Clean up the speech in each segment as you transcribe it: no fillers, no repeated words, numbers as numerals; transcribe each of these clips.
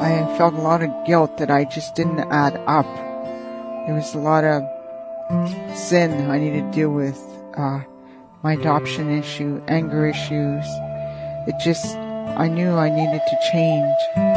I felt a lot of guilt that I just didn't add up. There was a lot of sin I needed to deal with, my adoption issue, anger issues. I knew I needed to change.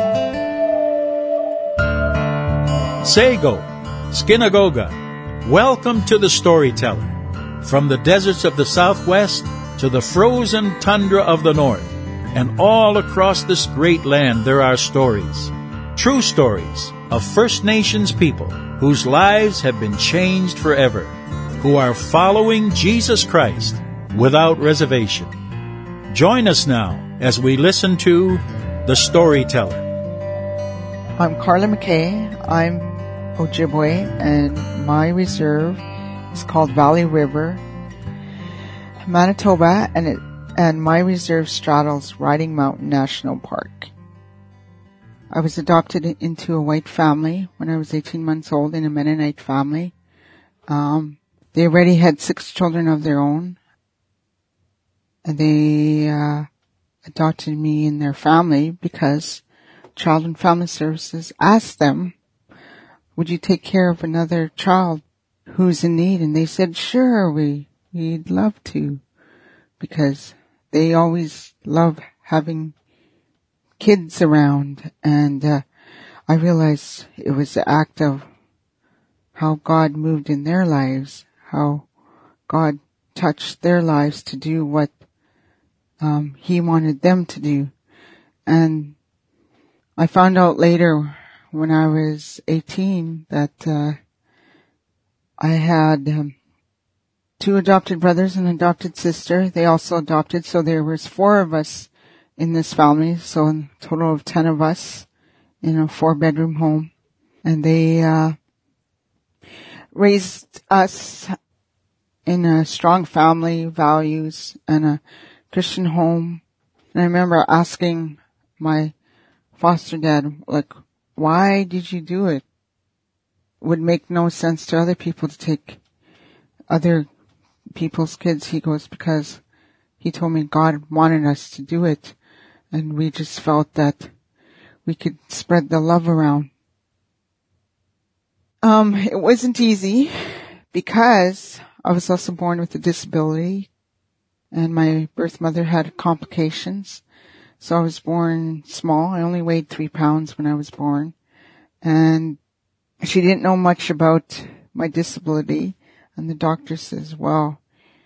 Sego, Skinagoga, welcome to the Storyteller. From the deserts of the Southwest to the frozen tundra of the North, and all across this great land there are stories, true stories of First Nations people whose lives have been changed forever, who are following Jesus Christ without reservation. Join us now as we listen to The Storyteller. I'm Carla McKay. I'm Ojibwe, and my reserve is called Valley River, Manitoba, and my reserve straddles Riding Mountain National Park. I was adopted into a white family when I was 18 months old, in a Mennonite family. They already had 6 children of their own, and they adopted me in their family because Child and Family Services asked them, would you take care of another child who's in need? And they said, sure, we'd love to, because they always love having kids around. And I realized it was the act of how God moved in their lives, how God touched their lives to do what He wanted them to do. And I found out later, when I was 18, that I had 2 adopted brothers and an adopted sister. They also adopted, so there was 4 of us in this family, so a total of 10 of us in a 4-bedroom home. And they raised us in a strong family, values, and a Christian home. And I remember asking my foster dad, why did you do it? It would make no sense to other people to take other people's kids. He goes, because he told me God wanted us to do it, and we just felt that we could spread the love around. It wasn't easy because I was also born with a disability, and my birth mother had complications. So I was born small. I only weighed 3 pounds when I was born. And she didn't know much about my disability. And the doctor says, well,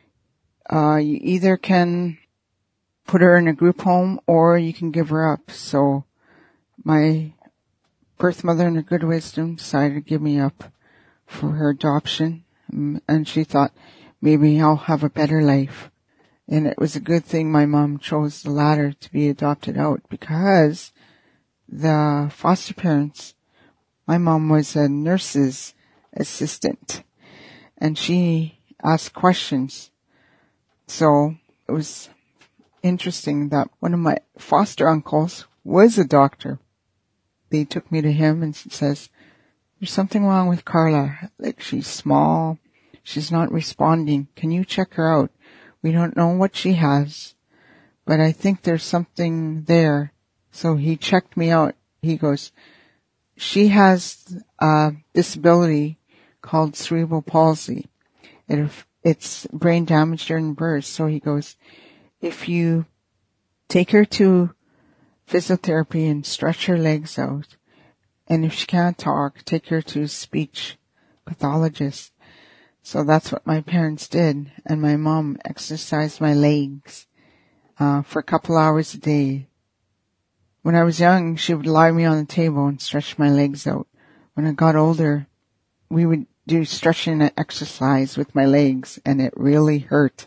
you either can put her in a group home or you can give her up. So my birth mother, in her good wisdom, decided to give me up for her adoption. And she thought, maybe I'll have a better life. And it was a good thing my mom chose the latter, to be adopted out, because the foster parents, my mom was a nurse's assistant, and she asked questions. So it was interesting that one of my foster uncles was a doctor. They took me to him and says, there's something wrong with Carla. She's small. She's not responding. Can you check her out? We don't know what she has, but I think there's something there. So he checked me out. He goes, she has a disability called cerebral palsy. It's brain damage during birth. So he goes, if you take her to physiotherapy and stretch her legs out, and if she can't talk, take her to a speech pathologist. So that's what my parents did, and my mom exercised my legs for a couple hours a day. When I was young, she would lie me on the table and stretch my legs out. When I got older, we would do stretching and exercise with my legs, and it really hurt.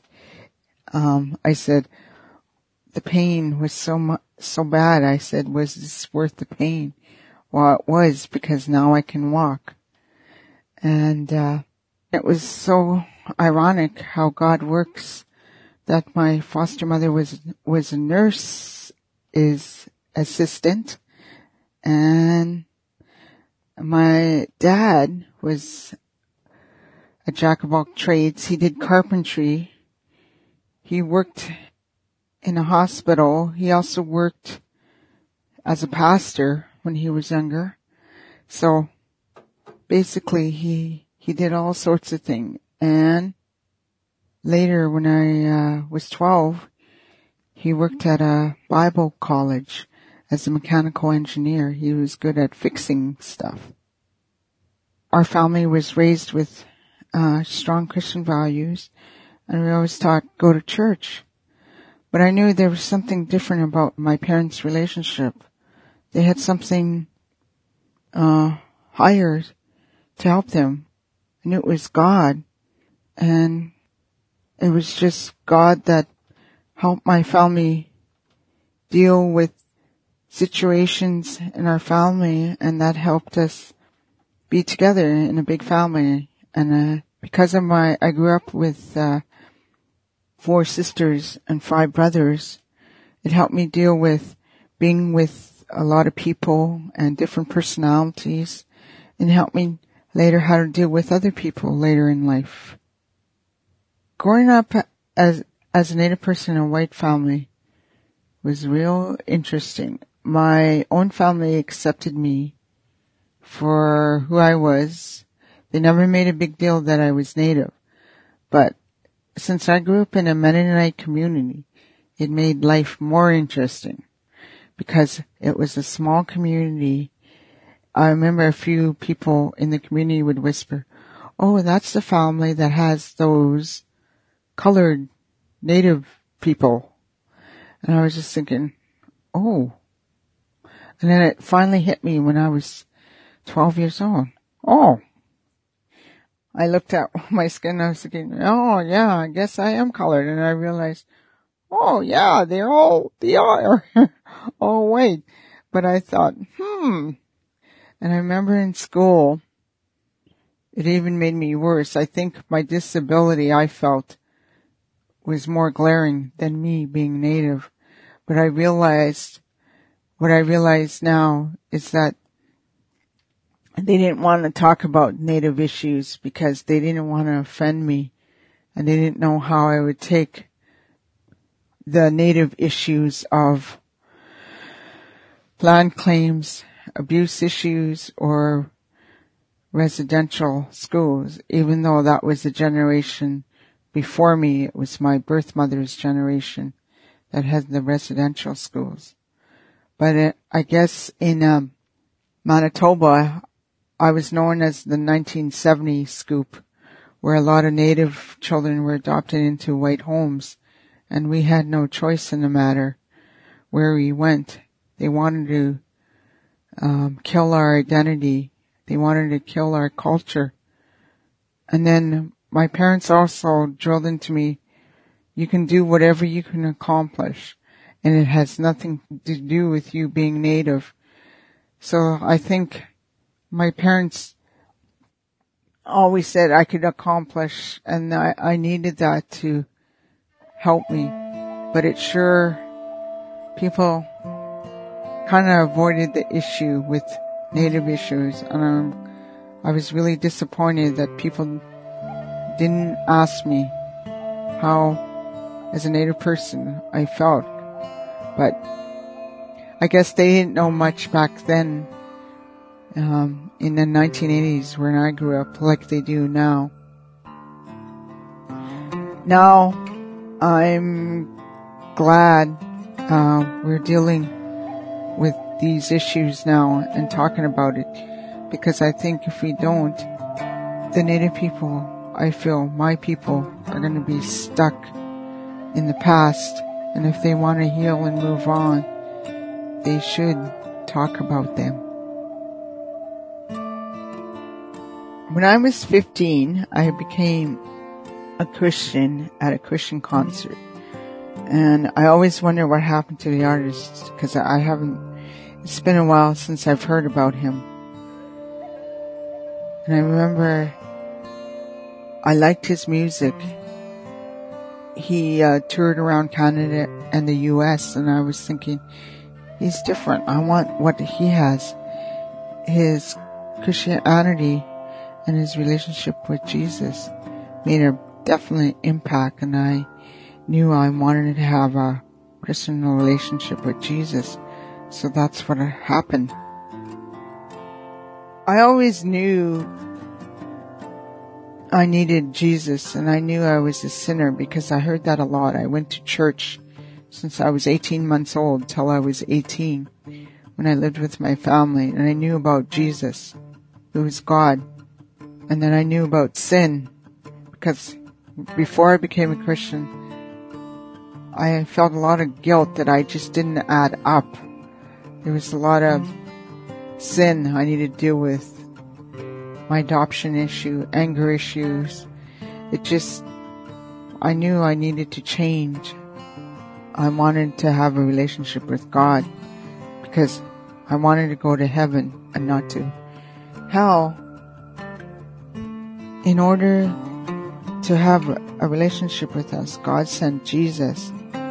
I said, the pain was so bad. I said, was this worth the pain? Well, it was, because now I can walk. And it was so ironic how God works, that my foster mother was a nurse's assistant, and my dad was a jack of all trades. He did carpentry. He worked in a hospital. He also worked as a pastor when he was younger. So basically he did all sorts of things. And later when I was 12, he worked at a Bible college as a mechanical engineer. He was good at fixing stuff. Our family was raised with strong Christian values, and we always taught go to church. But I knew there was something different about my parents' relationship. They had something higher to help them. I knew it was God. And it was just God that helped my family deal with situations in our family, and that helped us be together in a big family. And because of I grew up with 4 sisters and 5 brothers, it helped me deal with being with a lot of people and different personalities, and helped me later how to deal with other people later in life. Growing up as a Native person in a white family was real interesting. My own family accepted me for who I was. They never made a big deal that I was Native. But since I grew up in a Mennonite community, it made life more interesting because it was a small community. I remember a few people in the community would whisper, "Oh, that's the family that has those colored Native people." And I was just thinking, oh. And then it finally hit me when I was 12 years old. Oh. I looked at my skin and I was thinking, oh yeah, I guess I am colored. And I realized, oh yeah, they are. Oh wait. But I thought, And I remember in school, it even made me worse. I think my disability I felt was more glaring than me being Native. But what I realize now is that they didn't want to talk about Native issues because they didn't want to offend me, and they didn't know how I would take the Native issues of land claims, abuse issues, or residential schools, even though that was a generation before me. It was my birth mother's generation that had the residential schools. But I guess in Manitoba, I was known as the 1970 scoop, where a lot of Native children were adopted into white homes, and we had no choice in the matter where we went. They wanted to kill our identity. They wanted to kill our culture. And then my parents also drilled into me, you can do whatever you can accomplish, and it has nothing to do with you being Native. So I think my parents always said I could accomplish, and I needed that to help me. But it sure, people kind of avoided the issue with Native issues, and I was really disappointed that people didn't ask me how, as a Native person, I felt. But I guess they didn't know much back then, in the 1980s when I grew up, like they do now. Now, I'm glad we're dealing with these issues now and talking about it, because I think if we don't, the Native people, I feel my people, are going to be stuck in the past. And if they want to heal and move on, they should talk about them. When I was 15, I became a Christian at a Christian concert. And I always wonder what happened to the artist, because it's been a while since I've heard about him. And I remember I liked his music. He toured around Canada and the US, and I was thinking, he's different. I want what he has. His Christianity and his relationship with Jesus made a definite impact, and I knew I wanted to have a personal relationship with Jesus. So that's what happened. I always knew I needed Jesus, and I knew I was a sinner because I heard that a lot. I went to church since I was 18 months old till I was 18 when I lived with my family, and I knew about Jesus, who was God. And then I knew about sin because before I became a Christian, I felt a lot of guilt that I just didn't add up. There was a lot of sin I needed to deal with. My adoption issue, anger issues. I knew I needed to change. I wanted to have a relationship with God because I wanted to go to heaven and not to hell. In order to have a relationship with us, God sent Jesus.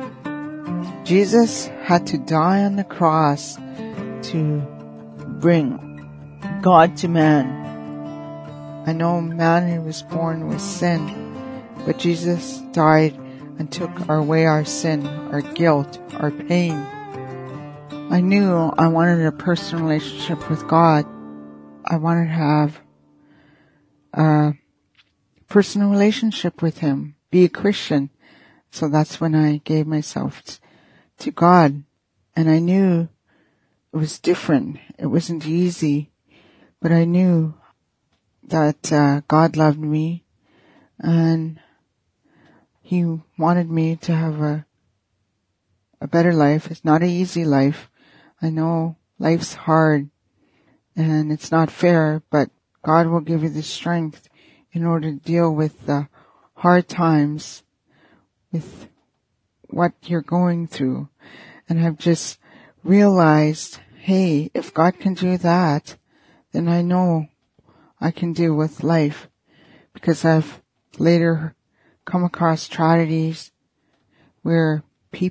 Jesus had to die on the cross to bring God to man. I know man was born with sin, but Jesus died and took away our sin, our guilt, our pain. I knew I wanted a personal relationship with God. I wanted to have a personal relationship with Him, be a Christian. So that's when I gave myself to God. And I knew it was different. It wasn't easy, but I knew that God loved me and He wanted me to have a better life. It's not an easy life. I know life's hard and it's not fair, but God will give you the strength in order to deal with the hard times, with what you're going through. And I've just realized, hey, if God can do that, then I know I can deal with life, because I've later come across tragedies where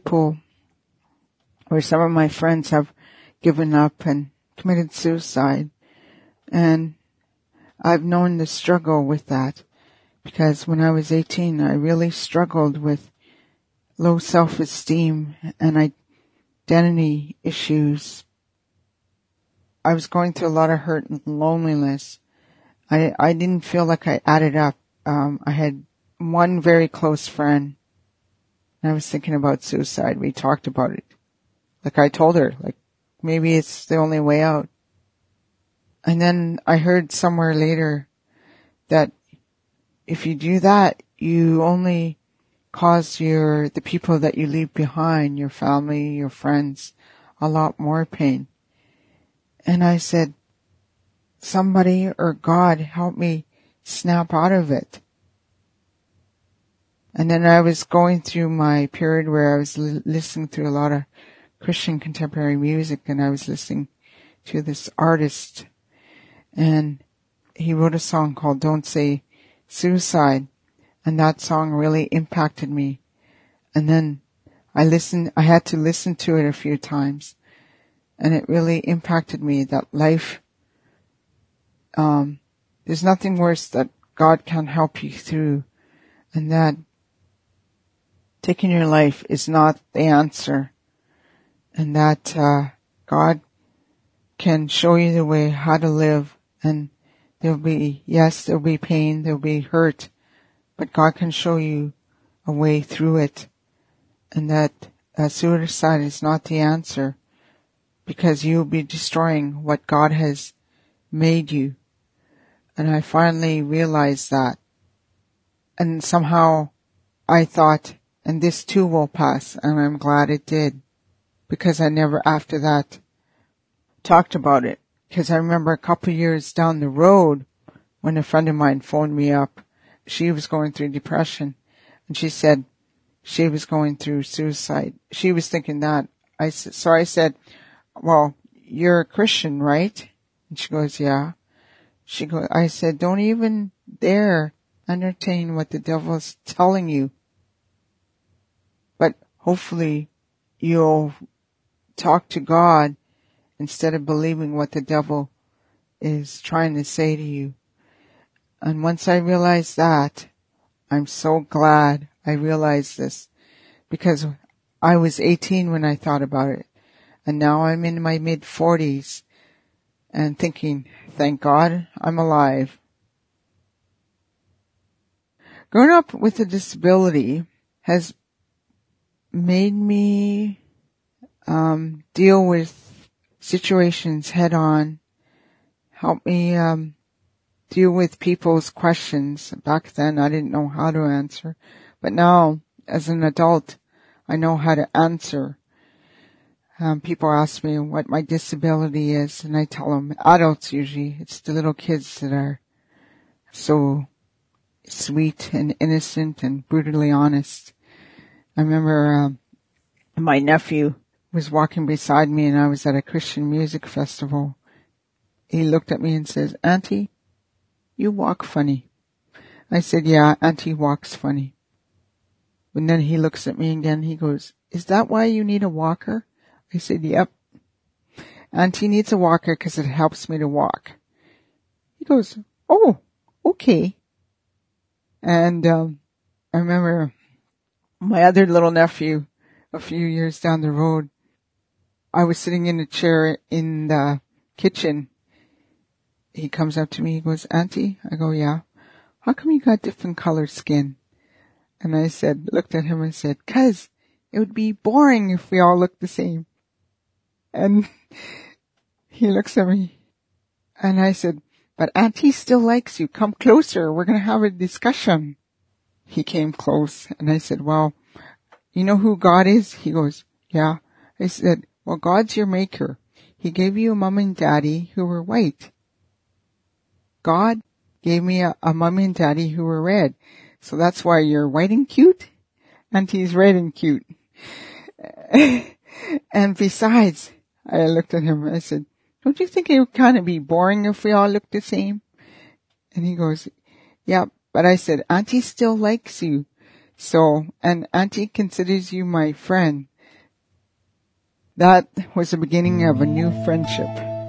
some of my friends have given up and committed suicide. And I've known the struggle with that, because when I was 18, I really struggled with low self-esteem and identity issues. I was going through a lot of hurt and loneliness. I didn't feel like I added up. I had one very close friend, and I was thinking about suicide. We talked about it. Like I told her, like, maybe it's the only way out. And then I heard somewhere later that if you do that, you only cause the people that you leave behind, your family, your friends, a lot more pain. And I said, somebody or God help me snap out of it. And then I was going through my period where I was listening to a lot of Christian contemporary music, and I was listening to this artist, and he wrote a song called Don't Say Suicide, and that song really impacted me. And then I had to listen to it a few times, and it really impacted me that life, there's nothing worse that God can help you through, and that taking your life is not the answer, and that God can show you the way how to live, and there'll be pain, there'll be hurt, but God can show you a way through it, and that suicide is not the answer, because you'll be destroying what God has made you. And I finally realized that. And somehow I thought, and this too will pass, and I'm glad it did, because I never after that talked about it. Because I remember a couple of years down the road when a friend of mine phoned me up. She was going through depression, and she said she was going through suicide. She was thinking that. So I said, well, you're a Christian, right? And she goes, yeah. I said, don't even dare entertain what the devil's telling you. But hopefully you'll talk to God instead of believing what the devil is trying to say to you. And once I realized that, I'm so glad I realized this, because I was 18 when I thought about it, and now I'm in my mid-40s, and thinking, thank God I'm alive. Growing up with a disability has made me deal with situations head on, help me deal with people's questions. Back then I didn't know how to answer, but now as an adult I know how to answer. People ask me what my disability is, and I tell them, adults usually, it's the little kids that are so sweet and innocent and brutally honest. I remember my nephew was walking beside me and I was at a Christian music festival. He looked at me and says, Auntie, you walk funny. I said, yeah, Auntie walks funny. And then he looks at me again. He goes, is that why you need a walker? I said, yep. Auntie needs a walker because it helps me to walk. He goes, oh, okay. And I remember my other little nephew, a few years down the road, I was sitting in a chair in the kitchen. He comes up to me, he goes, Auntie? I go, yeah. How come you got different colored skin? And I looked at him and said, 'cause it would be boring if we all looked the same. And he looks at me and I said, but Auntie still likes you. Come closer. We're going to have a discussion. He came close and I said, well, you know who God is? He goes, yeah. I said, well, God's your maker. He gave you a mom and daddy who were white. God gave me a mom and daddy who were red. So that's why you're white and cute. Auntie's red and cute. And besides, I looked at him and I said, don't you think it would kind of be boring if we all looked the same? And he goes, yeah, but I said, Auntie still likes you. So, and Auntie considers you my friend. That was the beginning of a new friendship.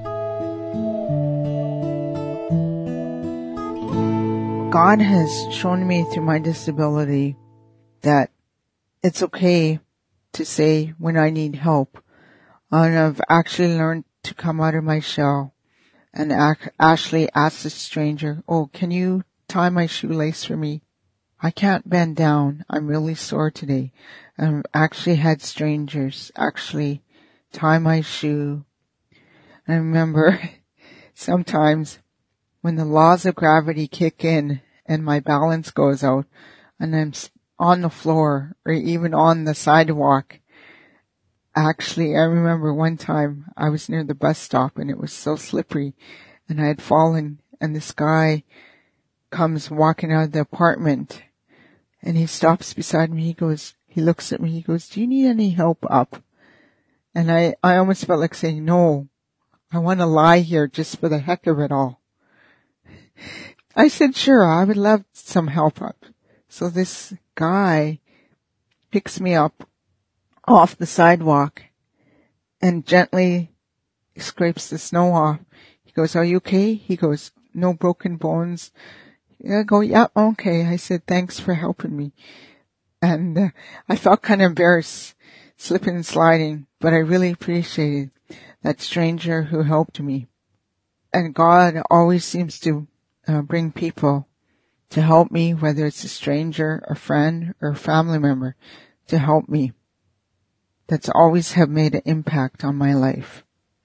God has shown me through my disability that it's okay to say when I need help. And I've actually learned to come out of my shell and actually ask the stranger, oh, can you tie my shoelace for me? I can't bend down. I'm really sore today. I've actually had strangers actually tie my shoe. I remember sometimes when the laws of gravity kick in and my balance goes out and I'm on the floor or even on the sidewalk. Actually, I remember one time I was near the bus stop and it was so slippery and I had fallen and this guy comes walking out of the apartment and he stops beside me. He looks at me. He goes, do you need any help up? And I almost felt like saying, no, I want to lie here just for the heck of it all. I said, sure, I would love some help up. So this guy picks me up off the sidewalk and gently scrapes the snow off. He goes, are you okay? He goes, no broken bones. I go, yeah, okay. I said, thanks for helping me. And I felt kind of embarrassed, slipping and sliding, but I really appreciated that stranger who helped me. And God always seems to bring people to help me, whether it's a stranger, a friend, or a family member, to help me. That's always have made an impact on my life.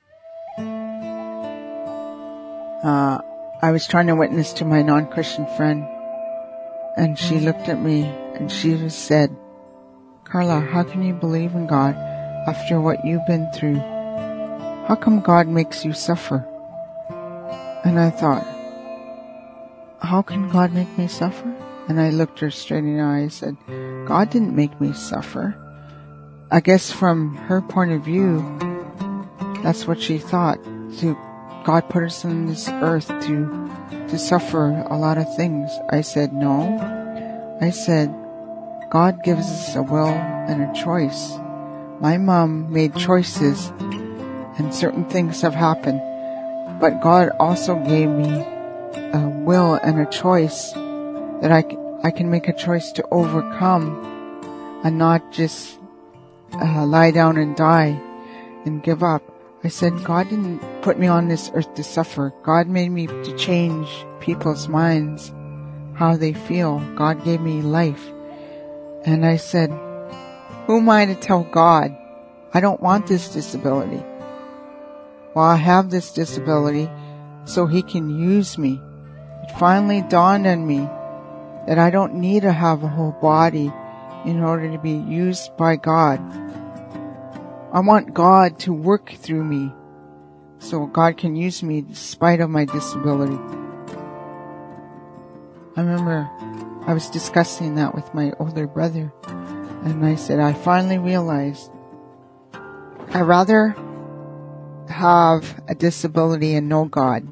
I was trying to witness to my non-Christian friend, and she looked at me and she just said, Carla, how can you believe in God after what you've been through? How come God makes you suffer? And I thought, how can God make me suffer? And I looked her straight in the eye and said, God didn't make me suffer. I guess from her point of view, that's what she thought. God put us on this earth to suffer a lot of things. I said, no. I said, God gives us a will and a choice. My mom made choices and certain things have happened. But God also gave me a will and a choice that I can make a choice to overcome and not just lie down and die and give up. I said, God didn't put me on this earth to suffer. God made me to change people's minds, how they feel. God gave me life. And I said, who am I to tell God I don't want this disability? Well, I have this disability so He can use me. It finally dawned on me that I don't need to have a whole body in order to be used by God. I want God to work through me so God can use me despite of my disability. I remember I was discussing that with my older brother, and I said, I finally realized I'd rather have a disability and know God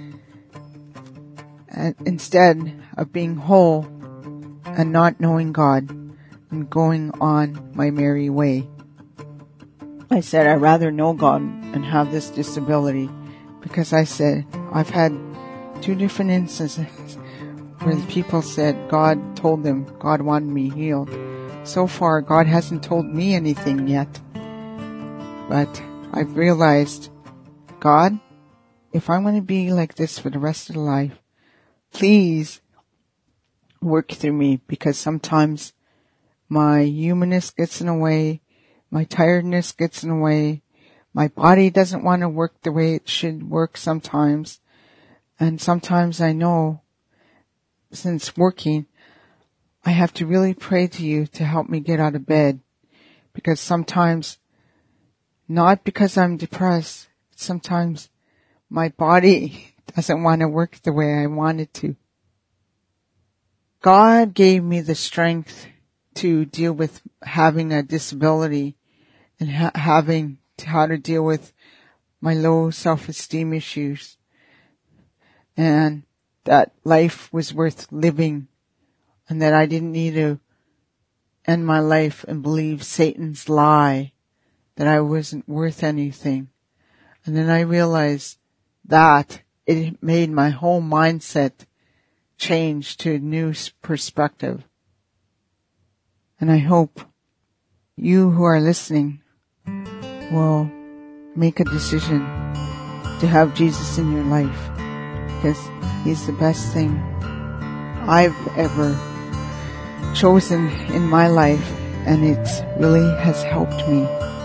instead of being whole and not knowing God and going on my merry way. I said, I'd rather know God and have this disability, because I said, I've had 2 different instances where the people said God told them God wanted me healed. So far, God hasn't told me anything yet. But I've realized, God, if I'm going to be like this for the rest of the life, please work through me, because sometimes my humanness gets in the way, my tiredness gets in the way, my body doesn't want to work the way it should work sometimes, and sometimes I know, since working, I have to really pray to you to help me get out of bed, because sometimes, not because I'm depressed, sometimes my body doesn't want to work the way I want it to. God gave me the strength to deal with having a disability and having how to deal with my low self-esteem issues, and that life was worth living, and that I didn't need to end my life and believe Satan's lie that I wasn't worth anything. And then I realized that it made my whole mindset change to a new perspective. And I hope you who are listening will make a decision to have Jesus in your life, because He's the best thing I've ever chosen in my life, and it really has helped me.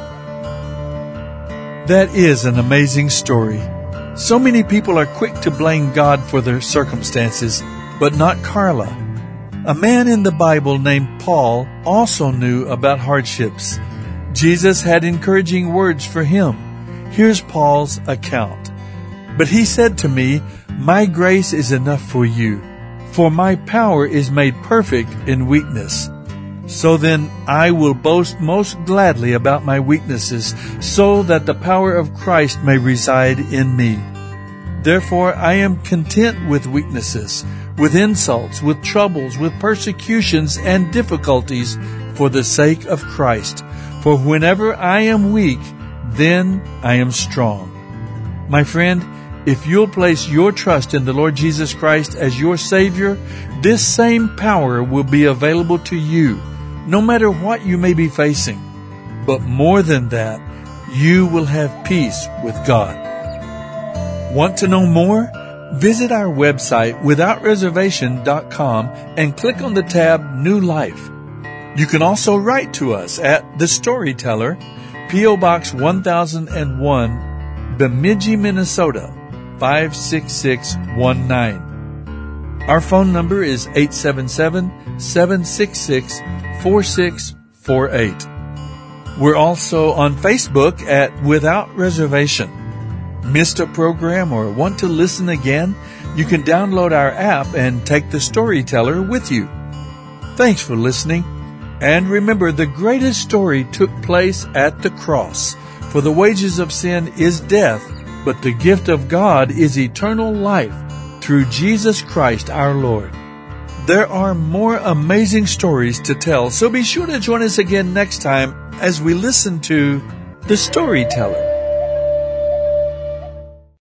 That is an amazing story. So many people are quick to blame God for their circumstances, but not Carla. A man in the Bible named Paul also knew about hardships. Jesus had encouraging words for him. Here's Paul's account. But he said to me, my grace is enough for you, for my power is made perfect in weakness. So then I will boast most gladly about my weaknesses, so that the power of Christ may reside in me. Therefore I am content with weaknesses, with insults, with troubles, with persecutions and difficulties for the sake of Christ. For whenever I am weak, then I am strong. My friend, if you'll place your trust in the Lord Jesus Christ as your Savior, this same power will be available to you, no matter what you may be facing. But more than that, you will have peace with God. Want to know more? Visit our website, withoutreservation.com, and click on the tab New Life. You can also write to us at The Storyteller, P.O. Box 1001, Bemidji, Minnesota, 56619. Our phone number is 877-766-4648. We're also on Facebook at Without Reservation. Missed a program or want to listen again? You can download our app and take The Storyteller with you. Thanks for listening. And remember, the greatest story took place at the cross. For the wages of sin is death, but the gift of God is eternal life through Jesus Christ our Lord. There are more amazing stories to tell, so be sure to join us again next time as we listen to The Storyteller.